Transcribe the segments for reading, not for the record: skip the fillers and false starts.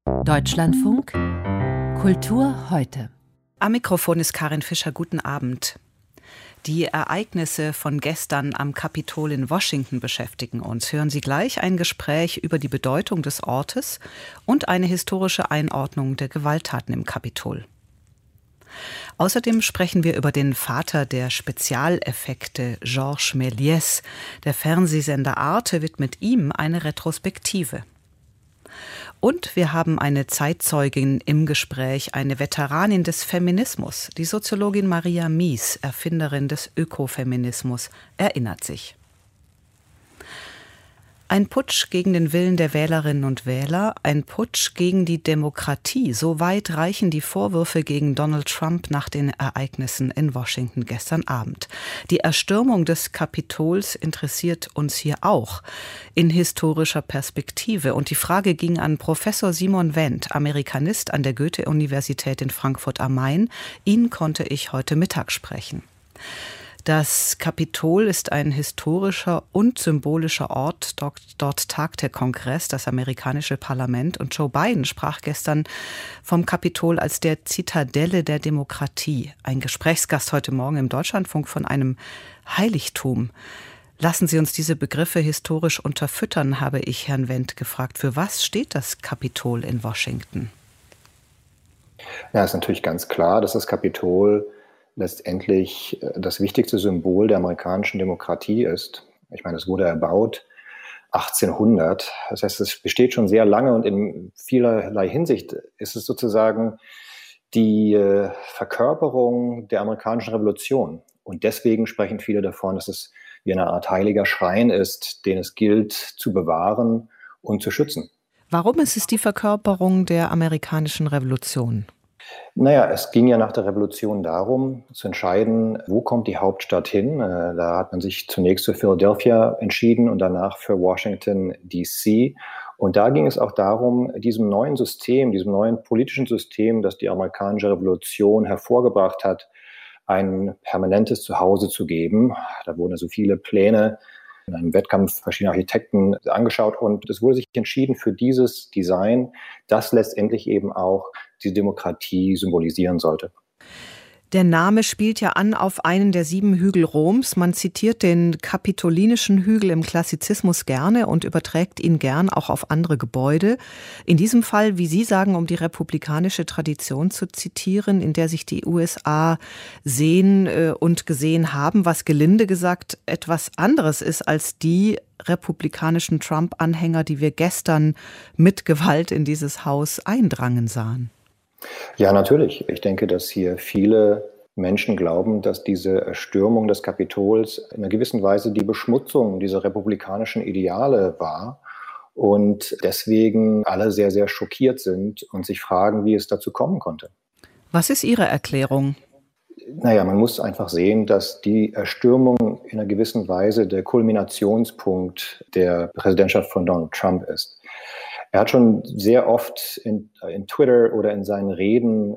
Deutschlandfunk Kultur heute. Am Mikrofon ist Karin Fischer. Guten Abend. Die Ereignisse von gestern am Kapitol in Washington beschäftigen uns. Hören Sie gleich ein Gespräch über die Bedeutung des Ortes und eine historische Einordnung der Gewalttaten im Kapitol. Außerdem sprechen wir über den Vater der Spezialeffekte, Georges Méliès. Der Fernsehsender Arte widmet ihm eine Retrospektive. Und wir haben eine Zeitzeugin im Gespräch, eine Veteranin des Feminismus. Die Soziologin Maria Mies, Erfinderin des Ökofeminismus, erinnert sich. Ein Putsch gegen den Willen der Wählerinnen und Wähler, ein Putsch gegen die Demokratie. So weit reichen die Vorwürfe gegen Donald Trump nach den Ereignissen in Washington gestern Abend. Die Erstürmung des Kapitols interessiert uns hier auch in historischer Perspektive. Und die Frage ging an Professor Simon Wendt, Amerikanist an der Goethe-Universität in Frankfurt am Main. Ihn konnte ich heute Mittag sprechen. Das Kapitol ist ein historischer und symbolischer Ort. Dort tagt der Kongress, das amerikanische Parlament. Und Joe Biden sprach gestern vom Kapitol als der Zitadelle der Demokratie. Ein Gesprächsgast heute Morgen im Deutschlandfunk von einem Heiligtum. Lassen Sie uns diese Begriffe historisch unterfüttern, habe ich Herrn Wendt gefragt. Für was steht das Kapitol in Washington? Ja, ist natürlich ganz klar, dass das Kapitol letztendlich das wichtigste Symbol der amerikanischen Demokratie ist. Ich meine, es wurde erbaut 1800. Das heißt, es besteht schon sehr lange und in vielerlei Hinsicht ist es sozusagen die Verkörperung der amerikanischen Revolution. Und deswegen sprechen viele davon, dass es wie eine Art heiliger Schrein ist, den es gilt zu bewahren und zu schützen. Warum ist es die Verkörperung der amerikanischen Revolution? Naja, es ging ja nach der Revolution darum, zu entscheiden, wo kommt die Hauptstadt hin. Da hat man sich zunächst für Philadelphia entschieden und danach für Washington, D.C. Und da ging es auch darum, diesem neuen System, diesem neuen politischen System, das die amerikanische Revolution hervorgebracht hat, ein permanentes Zuhause zu geben. Da wurden also viele Pläne in einem Wettkampf verschiedener Architekten angeschaut und es wurde sich entschieden für dieses Design, das letztendlich eben auch die Demokratie symbolisieren sollte. Der Name spielt ja an auf einen der 7 Hügel Roms. Man zitiert den kapitolinischen Hügel im Klassizismus gerne und überträgt ihn gern auch auf andere Gebäude. In diesem Fall, wie Sie sagen, um die republikanische Tradition zu zitieren, in der sich die USA sehen und gesehen haben, was gelinde gesagt etwas anderes ist als die republikanischen Trump-Anhänger, die wir gestern mit Gewalt in dieses Haus eindrangen sahen. Ja, natürlich. Ich denke, dass hier viele Menschen glauben, dass diese Erstürmung des Kapitols in einer gewissen Weise die Beschmutzung dieser republikanischen Ideale war und deswegen alle sehr, sehr schockiert sind und sich fragen, wie es dazu kommen konnte. Was ist Ihre Erklärung? Naja, man muss einfach sehen, dass die Erstürmung in einer gewissen Weise der Kulminationspunkt der Präsidentschaft von Donald Trump ist. Er hat schon sehr oft in Twitter oder in seinen Reden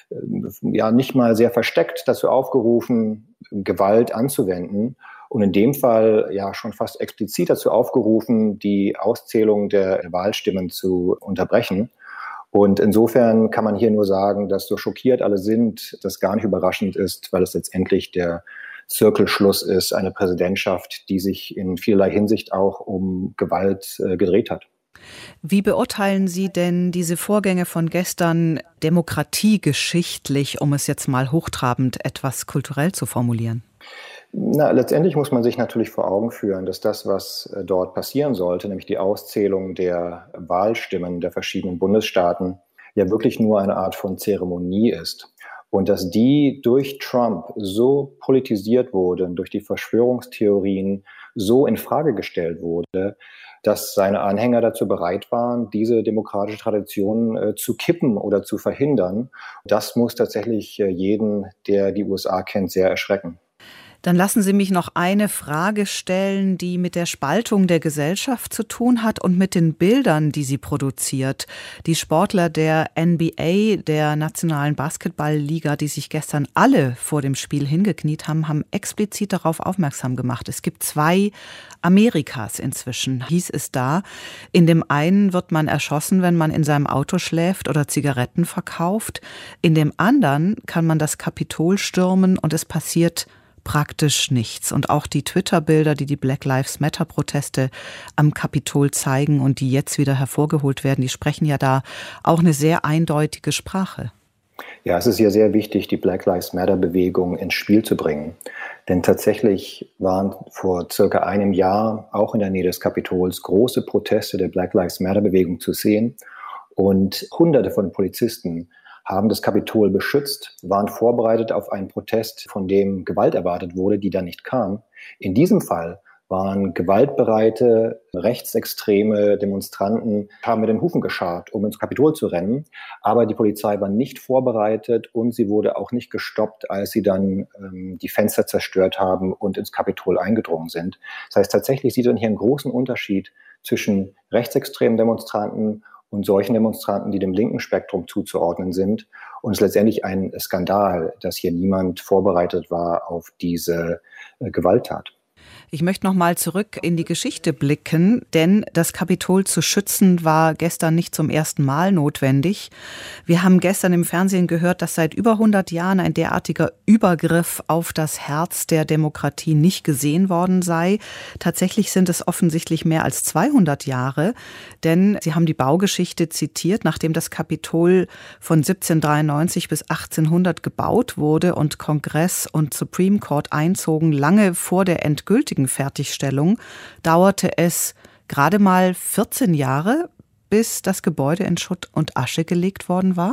nicht mal sehr versteckt dazu aufgerufen, Gewalt anzuwenden und in dem Fall ja schon fast explizit dazu aufgerufen, die Auszählung der Wahlstimmen zu unterbrechen. Und insofern kann man hier nur sagen, dass so schockiert alle sind, das gar nicht überraschend ist, weil es letztendlich der Zirkelschluss ist, eine Präsidentschaft, die sich in vielerlei Hinsicht auch um Gewalt gedreht hat. Wie beurteilen Sie denn diese Vorgänge von gestern demokratiegeschichtlich, um es jetzt mal hochtrabend etwas kulturell zu formulieren? Letztendlich muss man sich natürlich vor Augen führen, dass das, was dort passieren sollte, nämlich die Auszählung der Wahlstimmen der verschiedenen Bundesstaaten, ja wirklich nur eine Art von Zeremonie ist. Und dass die durch Trump so politisiert wurde, durch die Verschwörungstheorien so in Frage gestellt wurde, dass seine Anhänger dazu bereit waren, diese demokratische Tradition zu kippen oder zu verhindern. Das muss tatsächlich jeden, der die USA kennt, sehr erschrecken. Dann lassen Sie mich noch eine Frage stellen, die mit der Spaltung der Gesellschaft zu tun hat und mit den Bildern, die sie produziert. Die Sportler der NBA, der Nationalen Basketballliga, die sich gestern alle vor dem Spiel hingekniet haben, haben explizit darauf aufmerksam gemacht. Es gibt 2 Amerikas inzwischen, hieß es da. In dem einen wird man erschossen, wenn man in seinem Auto schläft oder Zigaretten verkauft. In dem anderen kann man das Kapitol stürmen und es passiert praktisch nichts. Und auch die Twitter-Bilder, die Black Lives Matter-Proteste am Kapitol zeigen und die jetzt wieder hervorgeholt werden, die sprechen ja da auch eine sehr eindeutige Sprache. Ja, es ist hier sehr wichtig, die Black Lives Matter-Bewegung ins Spiel zu bringen. Denn tatsächlich waren vor circa einem Jahr auch in der Nähe des Kapitols große Proteste der Black Lives Matter-Bewegung zu sehen. Und Hunderte von Polizisten haben das Kapitol beschützt, waren vorbereitet auf einen Protest, von dem Gewalt erwartet wurde, die dann nicht kam. In diesem Fall waren gewaltbereite, rechtsextreme Demonstranten, haben mit den Hufen gescharrt, um ins Kapitol zu rennen. Aber die Polizei war nicht vorbereitet und sie wurde auch nicht gestoppt, als sie dann die Fenster zerstört haben und ins Kapitol eingedrungen sind. Das heißt, tatsächlich sieht man hier einen großen Unterschied zwischen rechtsextremen Demonstranten und solchen Demonstranten, die dem linken Spektrum zuzuordnen sind. Und es ist letztendlich ein Skandal, dass hier niemand vorbereitet war auf diese Gewalttat. Ich möchte noch mal zurück in die Geschichte blicken, denn das Kapitol zu schützen war gestern nicht zum ersten Mal notwendig. Wir haben gestern im Fernsehen gehört, dass seit über 100 Jahren ein derartiger Übergriff auf das Herz der Demokratie nicht gesehen worden sei. Tatsächlich sind es offensichtlich mehr als 200 Jahre, denn Sie haben die Baugeschichte zitiert, nachdem das Kapitol von 1793 bis 1800 gebaut wurde und Kongress und Supreme Court einzogen, lange vor der endgültigen Fertigstellung, dauerte es gerade mal 14 Jahre, bis das Gebäude in Schutt und Asche gelegt worden war?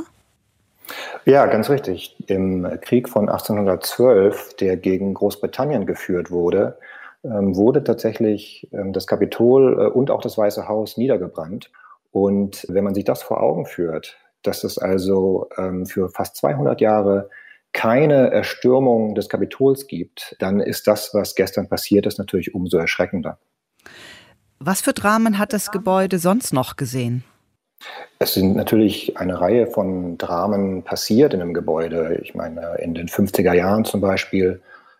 Ja, ganz richtig. Im Krieg von 1812, der gegen Großbritannien geführt wurde, wurde tatsächlich das Kapitol und auch das Weiße Haus niedergebrannt. Und wenn man sich das vor Augen führt, dass es also für fast 200 Jahre keine Erstürmung des Kapitols gibt, dann ist das, was gestern passiert ist, natürlich umso erschreckender. Was für Dramen hat das Gebäude sonst noch gesehen? Es sind natürlich eine Reihe von Dramen passiert in dem Gebäude. Ich meine, in den 50er Jahren zum Beispiel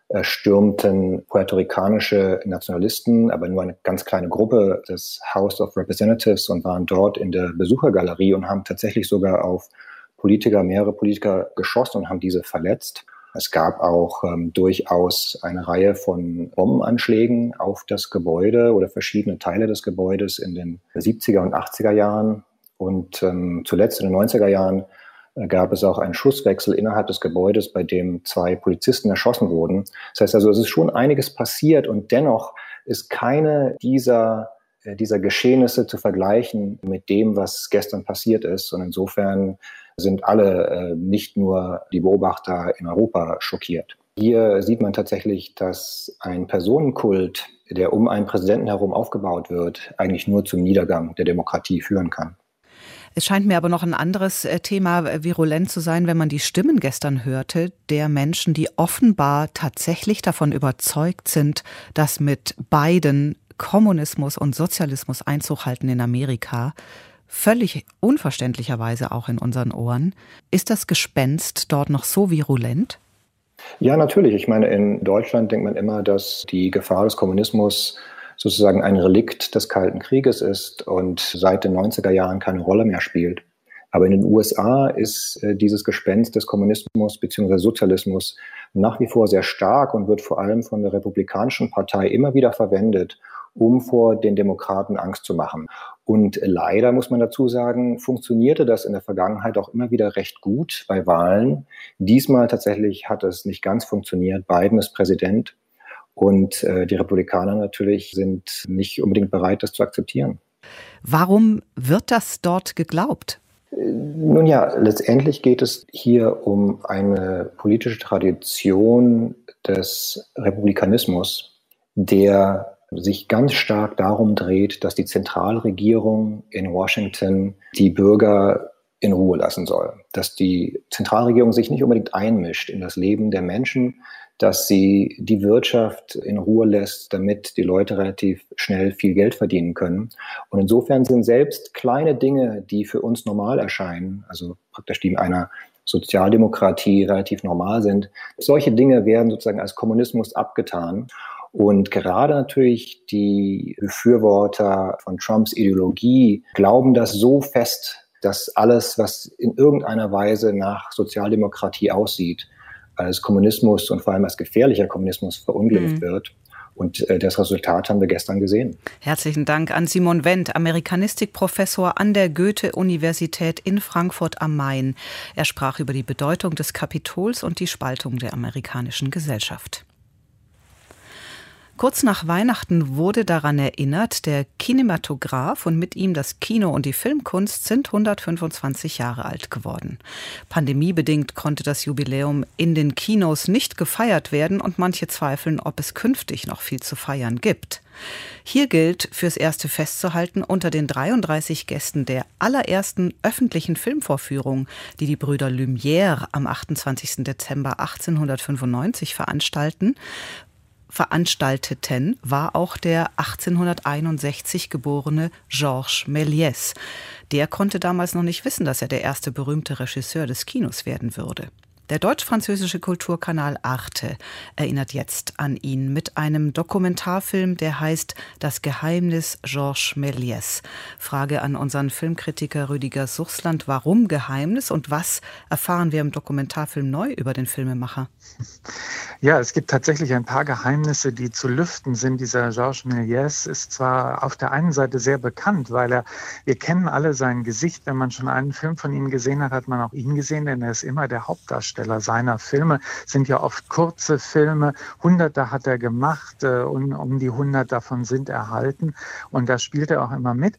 stürmten puerto-ricanische Nationalisten, aber nur eine ganz kleine Gruppe des House of Representatives und waren dort in der Besuchergalerie und haben tatsächlich sogar auf mehrere Politiker geschossen und haben diese verletzt. Es gab auch durchaus eine Reihe von Bombenanschlägen auf das Gebäude oder verschiedene Teile des Gebäudes in den 70er und 80er Jahren. Und zuletzt in den 90er Jahren gab es auch einen Schusswechsel innerhalb des Gebäudes, bei dem 2 Polizisten erschossen wurden. Das heißt also, es ist schon einiges passiert und dennoch ist keine dieser Geschehnisse zu vergleichen mit dem, was gestern passiert ist. Und insofern sind alle, nicht nur die Beobachter in Europa, schockiert. Hier sieht man tatsächlich, dass ein Personenkult, der um einen Präsidenten herum aufgebaut wird, eigentlich nur zum Niedergang der Demokratie führen kann. Es scheint mir aber noch ein anderes Thema virulent zu sein, wenn man die Stimmen gestern hörte, der Menschen, die offenbar tatsächlich davon überzeugt sind, dass mit Biden Kommunismus und Sozialismus Einzug halten in Amerika, völlig unverständlicherweise auch in unseren Ohren. Ist das Gespenst dort noch so virulent? Ja, natürlich. Ich meine, in Deutschland denkt man immer, dass die Gefahr des Kommunismus sozusagen ein Relikt des Kalten Krieges ist und seit den 90er Jahren keine Rolle mehr spielt. Aber in den USA ist dieses Gespenst des Kommunismus bzw. Sozialismus nach wie vor sehr stark und wird vor allem von der Republikanischen Partei immer wieder verwendet, um vor den Demokraten Angst zu machen. Und leider, muss man dazu sagen, funktionierte das in der Vergangenheit auch immer wieder recht gut bei Wahlen. Diesmal tatsächlich hat es nicht ganz funktioniert. Biden ist Präsident und die Republikaner natürlich sind nicht unbedingt bereit, das zu akzeptieren. Warum wird das dort geglaubt? Nun ja, letztendlich geht es hier um eine politische Tradition des Republikanismus, der sich ganz stark darum dreht, dass die Zentralregierung in Washington die Bürger in Ruhe lassen soll. Dass die Zentralregierung sich nicht unbedingt einmischt in das Leben der Menschen, dass sie die Wirtschaft in Ruhe lässt, damit die Leute relativ schnell viel Geld verdienen können. Und insofern sind selbst kleine Dinge, die für uns normal erscheinen, also praktisch die einer Sozialdemokratie relativ normal sind, solche Dinge werden sozusagen als Kommunismus abgetan. Und gerade natürlich die Befürworter von Trumps Ideologie glauben das so fest, dass alles, was in irgendeiner Weise nach Sozialdemokratie aussieht, als Kommunismus und vor allem als gefährlicher Kommunismus verunglimpft wird. Und das Resultat haben wir gestern gesehen. Herzlichen Dank an Simon Wendt, Amerikanistikprofessor an der Goethe-Universität in Frankfurt am Main. Er sprach über die Bedeutung des Kapitols und die Spaltung der amerikanischen Gesellschaft. Kurz nach Weihnachten wurde daran erinnert, der Kinematograph und mit ihm das Kino und die Filmkunst sind 125 Jahre alt geworden. Pandemiebedingt konnte das Jubiläum in den Kinos nicht gefeiert werden und manche zweifeln, ob es künftig noch viel zu feiern gibt. Hier gilt fürs Erste festzuhalten, unter den 33 Gästen der allerersten öffentlichen Filmvorführung, die die Brüder Lumière am 28. Dezember 1895 veranstalteten, war auch der 1861 geborene Georges Méliès. Der konnte damals noch nicht wissen, dass er der erste berühmte Regisseur des Kinos werden würde. Der deutsch-französische Kulturkanal Arte erinnert jetzt an ihn mit einem Dokumentarfilm, der heißt Das Geheimnis Georges Méliès. Frage an unseren Filmkritiker Rüdiger Suchsland, warum Geheimnis und was erfahren wir im Dokumentarfilm neu über den Filmemacher? Ja, es gibt tatsächlich ein paar Geheimnisse, die zu lüften sind. Dieser Georges Méliès ist zwar auf der einen Seite sehr bekannt, weil wir kennen alle sein Gesicht. Wenn man schon einen Film von ihm gesehen hat, hat man auch ihn gesehen, denn er ist immer der Hauptdarsteller seiner Filme. Sind ja oft kurze Filme. Hunderte hat er gemacht und um die 100 davon sind erhalten. Und da spielt er auch immer mit.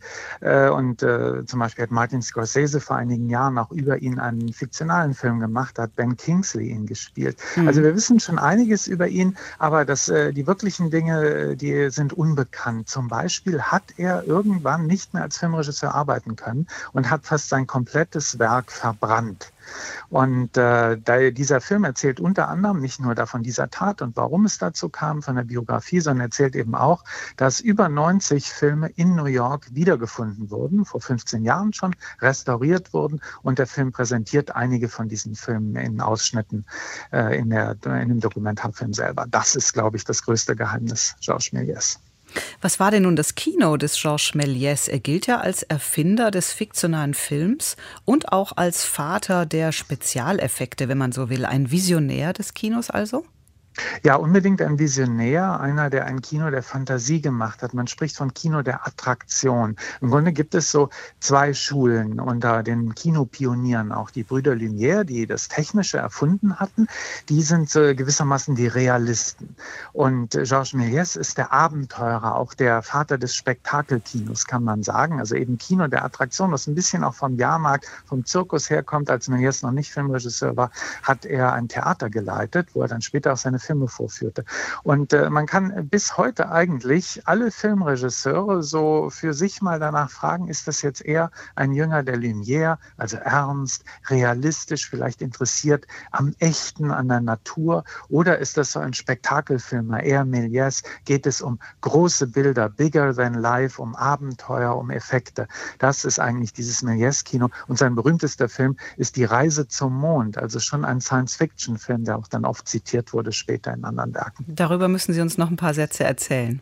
Zum Beispiel hat Martin Scorsese vor einigen Jahren auch über ihn einen fiktionalen Film gemacht, da hat Ben Kingsley ihn gespielt. Also wir wissen schon einiges über ihn, aber die wirklichen Dinge, die sind unbekannt. Zum Beispiel hat er irgendwann nicht mehr als Filmregisseur arbeiten können und hat fast sein komplettes Werk verbrannt. Und dieser Film erzählt unter anderem nicht nur davon dieser Tat und warum es dazu kam, von der Biografie, sondern erzählt eben auch, dass über 90 Filme in New York wiedergefunden wurden, vor 15 Jahren schon, restauriert wurden und der Film präsentiert einige von diesen Filmen in Ausschnitten in dem Dokumentarfilm selber. Das ist, glaube ich, das größte Geheimnis Georges Méliès. Was war denn nun das Kino des Georges Méliès? Er gilt ja als Erfinder des fiktionalen Films und auch als Vater der Spezialeffekte, wenn man so will. Ein Visionär des Kinos also? Ja, unbedingt ein Visionär, einer, der ein Kino der Fantasie gemacht hat. Man spricht von Kino der Attraktion. Im Grunde gibt es so zwei Schulen unter den Kinopionieren. Auch die Brüder Lumière, die das Technische erfunden hatten, die sind gewissermaßen die Realisten. Und Georges Méliès ist der Abenteurer, auch der Vater des Spektakelkinos, kann man sagen. Also eben Kino der Attraktion, das ein bisschen auch vom Jahrmarkt, vom Zirkus herkommt. Als Méliès noch nicht Filmregisseur war, hat er ein Theater geleitet, wo er dann später auch seine Filme vorführte. Und man kann bis heute eigentlich alle Filmregisseure so für sich mal danach fragen, ist das jetzt eher ein Jünger der Lumière, also ernst, realistisch, vielleicht interessiert am Echten, an der Natur, oder ist das so ein Spektakelfilmer, eher Méliès, geht es um große Bilder, bigger than life, um Abenteuer, um Effekte. Das ist eigentlich dieses Méliès-Kino und sein berühmtester Film ist Die Reise zum Mond, also schon ein Science-Fiction-Film, der auch dann oft zitiert wurde später in anderen Werken. Darüber müssen Sie uns noch ein paar Sätze erzählen.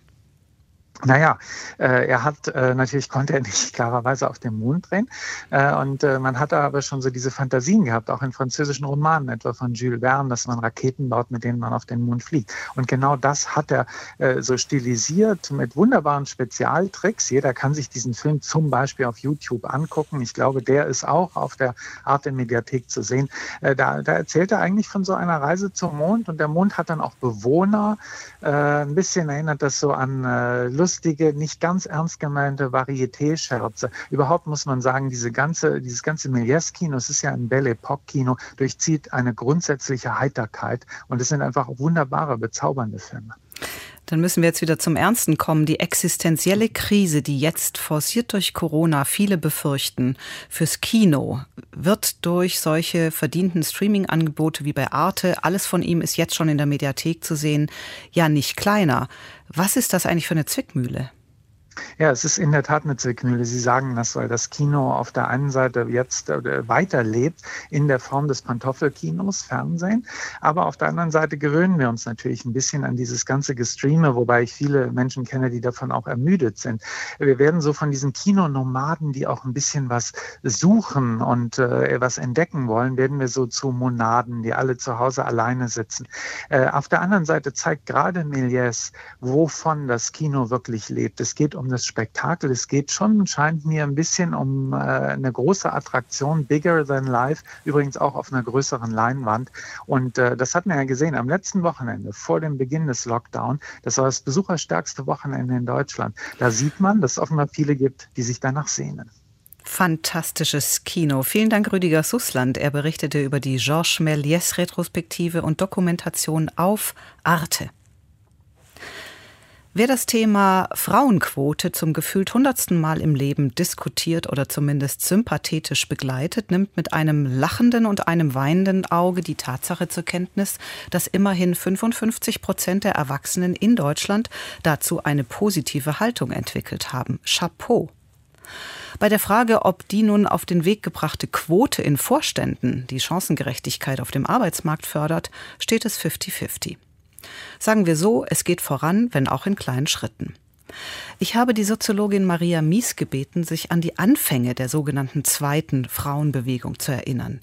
Naja, natürlich konnte er nicht klarerweise auf dem Mond drehen und man hatte aber schon so diese Fantasien gehabt, auch in französischen Romanen, etwa von Jules Verne, dass man Raketen baut, mit denen man auf den Mond fliegt. Und genau das hat er so stilisiert mit wunderbaren Spezialtricks. Jeder kann sich diesen Film zum Beispiel auf YouTube angucken. Ich glaube, der ist auch auf der Arte-Mediathek zu sehen. Da erzählt er eigentlich von so einer Reise zum Mond und der Mond hat dann auch Bewohner. Ein bisschen erinnert das so an lustige, nicht ganz ernst gemeinte Varieté-Scherze. Überhaupt muss man sagen, dieses ganze Méliès-Kino, es ist ja ein Belle Époque-Kino, durchzieht eine grundsätzliche Heiterkeit und es sind einfach wunderbare, bezaubernde Filme. Dann müssen wir jetzt wieder zum Ernsten kommen. Die existenzielle Krise, die jetzt forciert durch Corona viele befürchten, fürs Kino wird durch solche verdienten Streaming-Angebote wie bei Arte, alles von ihm ist jetzt schon in der Mediathek zu sehen, ja nicht kleiner. Was ist das eigentlich für eine Zwickmühle? Ja, es ist in der Tat eine Zwickmühle. Sie sagen das, weil das Kino auf der einen Seite jetzt weiterlebt in der Form des Pantoffelkinos, Fernsehen. Aber auf der anderen Seite gewöhnen wir uns natürlich ein bisschen an dieses ganze Gestreame, wobei ich viele Menschen kenne, die davon auch ermüdet sind. Wir werden so von diesen Kinonomaden, die auch ein bisschen was suchen und was entdecken wollen, werden wir so zu Monaden, die alle zu Hause alleine sitzen. Auf der anderen Seite zeigt gerade Méliès, wovon das Kino wirklich lebt. Es geht um das Spektakel. Es geht schon, scheint mir, ein bisschen um eine große Attraktion, bigger than life, übrigens auch auf einer größeren Leinwand. Und das hat man ja gesehen am letzten Wochenende, vor dem Beginn des Lockdown. Das war das besucherstärkste Wochenende in Deutschland. Da sieht man, dass es offenbar viele gibt, die sich danach sehnen. Fantastisches Kino. Vielen Dank, Rüdiger Sussland. Er berichtete über die Georges Méliès-Retrospektive und Dokumentation auf Arte. Wer das Thema Frauenquote zum gefühlt 100. Mal im Leben diskutiert oder zumindest sympathetisch begleitet, nimmt mit einem lachenden und einem weinenden Auge die Tatsache zur Kenntnis, dass immerhin 55% der Erwachsenen in Deutschland dazu eine positive Haltung entwickelt haben. Chapeau! Bei der Frage, ob die nun auf den Weg gebrachte Quote in Vorständen die Chancengerechtigkeit auf dem Arbeitsmarkt fördert, steht es 50-50. Sagen wir so, es geht voran, wenn auch in kleinen Schritten. Ich habe die Soziologin Maria Mies gebeten, sich an die Anfänge der sogenannten zweiten Frauenbewegung zu erinnern.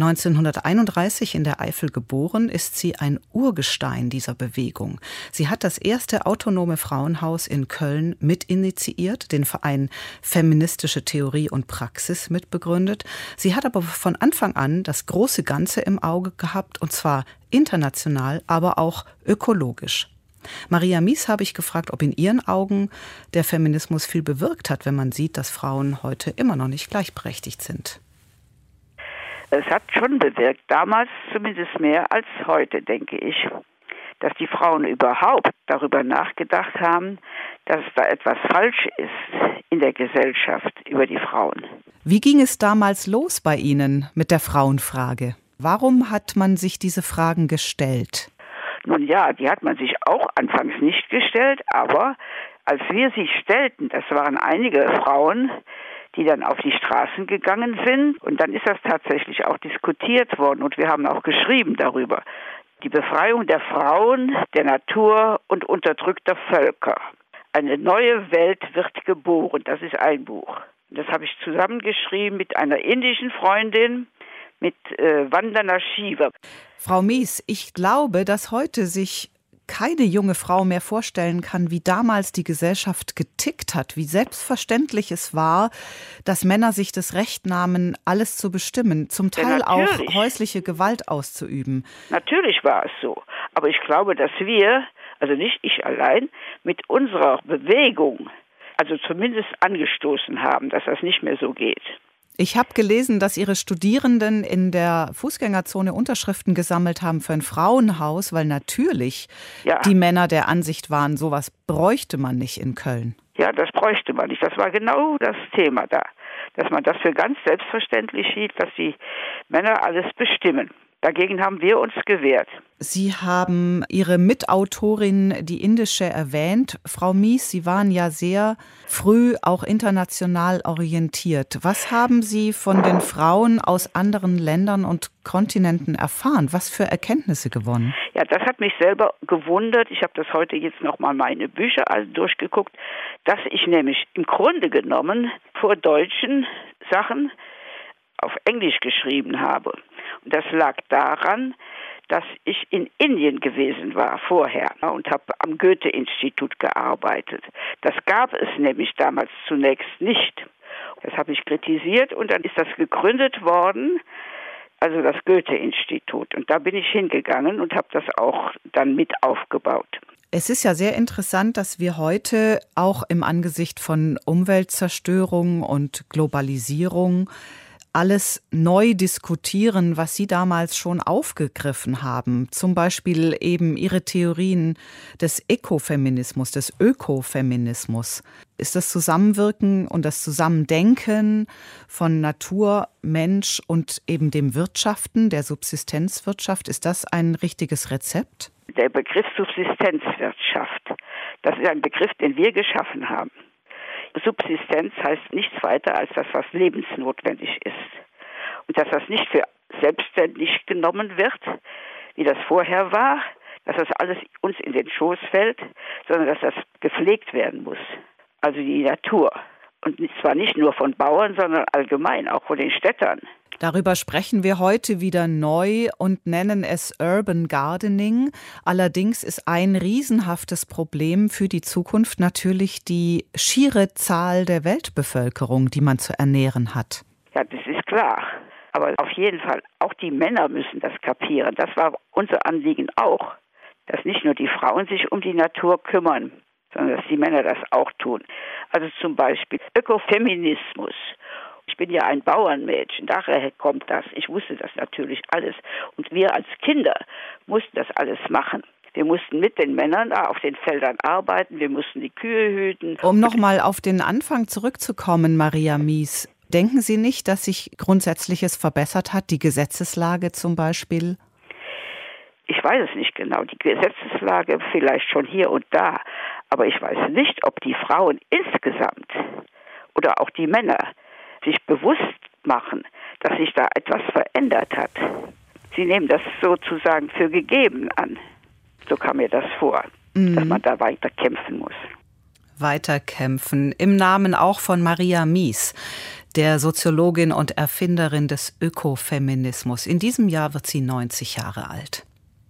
1931 in der Eifel geboren, ist sie ein Urgestein dieser Bewegung. Sie hat das erste autonome Frauenhaus in Köln mitinitiiert, den Verein Feministische Theorie und Praxis mitbegründet. Sie hat aber von Anfang an das große Ganze im Auge gehabt, und zwar international, aber auch ökologisch. Maria Mies habe ich gefragt, ob in ihren Augen der Feminismus viel bewirkt hat, wenn man sieht, dass Frauen heute immer noch nicht gleichberechtigt sind. Es hat schon bewirkt, damals zumindest mehr als heute, denke ich, dass die Frauen überhaupt darüber nachgedacht haben, dass da etwas falsch ist in der Gesellschaft über die Frauen. Wie ging es damals los bei Ihnen mit der Frauenfrage? Warum hat man sich diese Fragen gestellt? Nun ja, die hat man sich auch anfangs nicht gestellt, aber als wir sie stellten, das waren einige Frauen, die dann auf die Straßen gegangen sind, und dann ist das tatsächlich auch diskutiert worden und wir haben auch geschrieben darüber. Die Befreiung der Frauen, der Natur und unterdrückter Völker. Eine neue Welt wird geboren, das ist ein Buch. Das habe ich zusammengeschrieben mit einer indischen Freundin, mit Vandana Shiva. Frau Mies, ich glaube, dass heute sich keine junge Frau mehr vorstellen kann, wie damals die Gesellschaft getickt hat, wie selbstverständlich es war, dass Männer sich das Recht nahmen, alles zu bestimmen, zum Teil auch häusliche Gewalt auszuüben. Natürlich war es so, aber ich glaube, dass wir, also nicht ich allein, mit unserer Bewegung, also zumindest angestoßen haben, dass das nicht mehr so geht. Ich habe gelesen, dass Ihre Studierenden in der Fußgängerzone Unterschriften gesammelt haben für ein Frauenhaus, weil natürlich die Männer der Ansicht waren, sowas bräuchte man nicht in Köln. Ja, das bräuchte man nicht. Das war genau das Thema da, dass man das für ganz selbstverständlich hielt, dass die Männer alles bestimmen. Dagegen haben wir uns gewehrt. Sie haben Ihre Mitautorin, die indische, erwähnt. Frau Mies, Sie waren ja sehr früh auch international orientiert. Was haben Sie von den Frauen aus anderen Ländern und Kontinenten erfahren? Was für Erkenntnisse gewonnen? Ja, das hat mich selber gewundert. Ich habe das heute jetzt nochmal meine Bücher durchgeguckt, dass ich nämlich im Grunde genommen vor deutschen Sachen auf Englisch geschrieben habe. Und das lag daran, dass ich in Indien gewesen war vorher und habe am Goethe-Institut gearbeitet. Das gab es nämlich damals zunächst nicht. Das habe ich kritisiert und dann ist das gegründet worden, also das Goethe-Institut. Und da bin ich hingegangen und habe das auch dann mit aufgebaut. Es ist ja sehr interessant, dass wir heute auch im Angesicht von Umweltzerstörung und Globalisierung alles neu diskutieren, was Sie damals schon aufgegriffen haben. Zum Beispiel eben Ihre Theorien des Ökofeminismus, des Ökofeminismus. Ist das Zusammenwirken und das Zusammendenken von Natur, Mensch und eben dem Wirtschaften, der Subsistenzwirtschaft, ist das ein richtiges Rezept? Der Begriff Subsistenzwirtschaft, das ist ein Begriff, den wir geschaffen haben. Subsistenz heißt nichts weiter als das, was lebensnotwendig ist. Und dass das nicht für selbstständig genommen wird, wie das vorher war, dass das alles uns in den Schoß fällt, sondern dass das gepflegt werden muss. Also die Natur. Und zwar nicht nur von Bauern, sondern allgemein auch von den Städtern. Darüber sprechen wir heute wieder neu und nennen es Urban Gardening. Allerdings ist ein riesenhaftes Problem für die Zukunft natürlich die schiere Zahl der Weltbevölkerung, die man zu ernähren hat. Ja, das ist klar. Aber auf jeden Fall, auch die Männer müssen das kapieren. Das war unser Anliegen auch, dass nicht nur die Frauen sich um die Natur kümmern, sondern dass die Männer das auch tun. Also zum Beispiel Ökofeminismus. Ich bin ja ein Bauernmädchen, daher kommt das. Ich wusste das natürlich alles. Und wir als Kinder mussten das alles machen. Wir mussten mit den Männern auf den Feldern arbeiten, wir mussten die Kühe hüten. Um nochmal auf den Anfang zurückzukommen, Maria Mies, denken Sie nicht, dass sich Grundsätzliches verbessert hat, die Gesetzeslage zum Beispiel? Ich weiß es nicht genau, die Gesetzeslage vielleicht schon hier und da. Aber ich weiß nicht, ob die Frauen insgesamt oder auch die Männer sich bewusst machen, dass sich da etwas verändert hat. Sie nehmen das sozusagen für gegeben an. So kam mir das vor, dass man da weiter kämpfen muss. Weiterkämpfen, im Namen auch von Maria Mies, der Soziologin und Erfinderin des Ökofeminismus. In diesem Jahr wird sie 90 Jahre alt.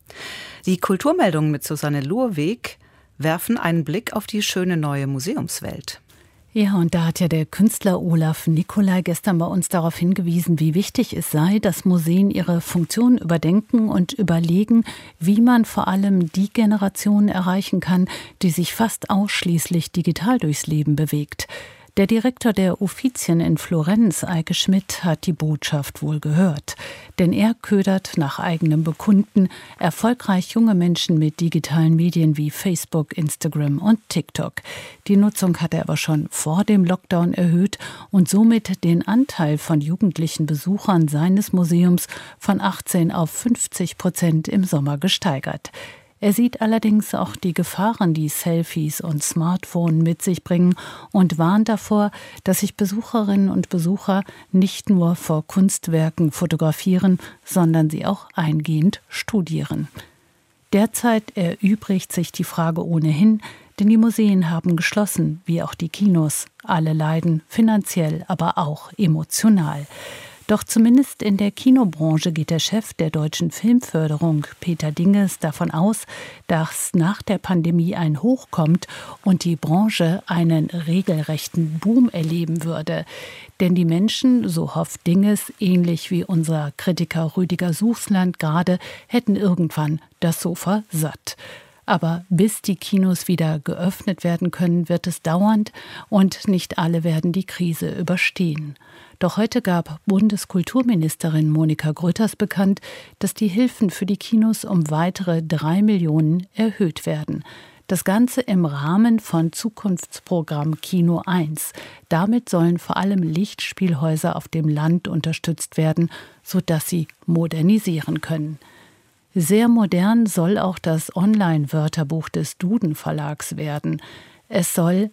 Die Kulturmeldungen mit Susanne Lurweg werfen einen Blick auf die schöne neue Museumswelt. Ja, und da hat ja der Künstler Olaf Nicolai gestern bei uns darauf hingewiesen, wie wichtig es sei, dass Museen ihre Funktion überdenken und überlegen, wie man vor allem die Generation erreichen kann, die sich fast ausschließlich digital durchs Leben bewegt. Der Direktor der Uffizien in Florenz, Eike Schmidt, hat die Botschaft wohl gehört. Denn er ködert nach eigenem Bekunden erfolgreich junge Menschen mit digitalen Medien wie Facebook, Instagram und TikTok. Die Nutzung hat er aber schon vor dem Lockdown erhöht und somit den Anteil von jugendlichen Besuchern seines Museums von 18 auf 50% im Sommer gesteigert. Er sieht allerdings auch die Gefahren, die Selfies und Smartphone mit sich bringen und warnt davor, dass sich Besucherinnen und Besucher nicht nur vor Kunstwerken fotografieren, sondern sie auch eingehend studieren. Derzeit erübrigt sich die Frage ohnehin, denn die Museen haben geschlossen, wie auch die Kinos. Alle leiden finanziell, aber auch emotional. Doch zumindest in der Kinobranche geht der Chef der Deutschen Filmförderung, Peter Dinges, davon aus, dass nach der Pandemie ein Hoch kommt und die Branche einen regelrechten Boom erleben würde. Denn die Menschen, so hofft Dinges, ähnlich wie unser Kritiker Rüdiger Suchsland gerade, hätten irgendwann das Sofa satt. Aber bis die Kinos wieder geöffnet werden können, wird es dauern und nicht alle werden die Krise überstehen. Doch heute gab Bundeskulturministerin Monika Grütters bekannt, dass die Hilfen für die Kinos um weitere 3 Millionen erhöht werden. Das Ganze im Rahmen von Zukunftsprogramm Kino 1. Damit sollen vor allem Lichtspielhäuser auf dem Land unterstützt werden, sodass sie modernisieren können. Sehr modern soll auch das Online-Wörterbuch des Duden Verlags werden. Es soll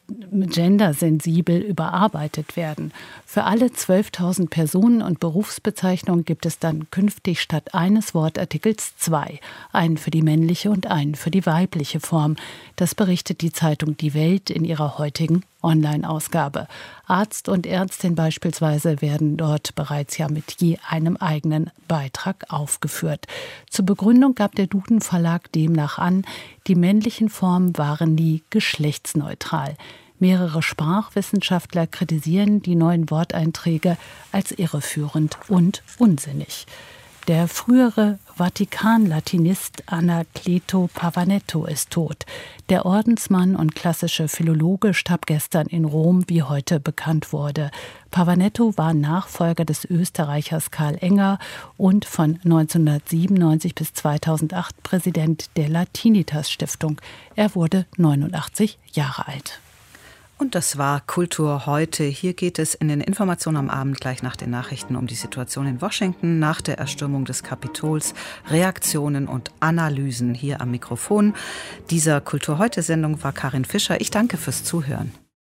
gendersensibel überarbeitet werden. Für alle 12.000 Personen und Berufsbezeichnungen gibt es dann künftig statt eines Wortartikels 2, einen für die männliche und einen für die weibliche Form. Das berichtet die Zeitung Die Welt in ihrer heutigen Online-Ausgabe. Arzt und Ärztin beispielsweise werden dort bereits ja mit je einem eigenen Beitrag aufgeführt. Zur Begründung gab der Duden Verlag demnach an, die männlichen Formen waren nie geschlechtsneutral. Mehrere Sprachwissenschaftler kritisieren die neuen Worteinträge als irreführend und unsinnig. Der frühere Vatikan-Latinist Anacleto Pavanetto ist tot. Der Ordensmann und klassische Philologe starb gestern in Rom, wie heute bekannt wurde. Pavanetto war Nachfolger des Österreichers Karl Enger und von 1997 bis 2008 Präsident der Latinitas-Stiftung. Er wurde 89 Jahre alt. Und das war Kultur heute. Hier geht es in den Informationen am Abend gleich nach den Nachrichten um die Situation in Washington nach der Erstürmung des Kapitols, Reaktionen und Analysen hier am Mikrofon. Dieser Kultur heute Sendung war Karin Fischer. Ich danke fürs Zuhören.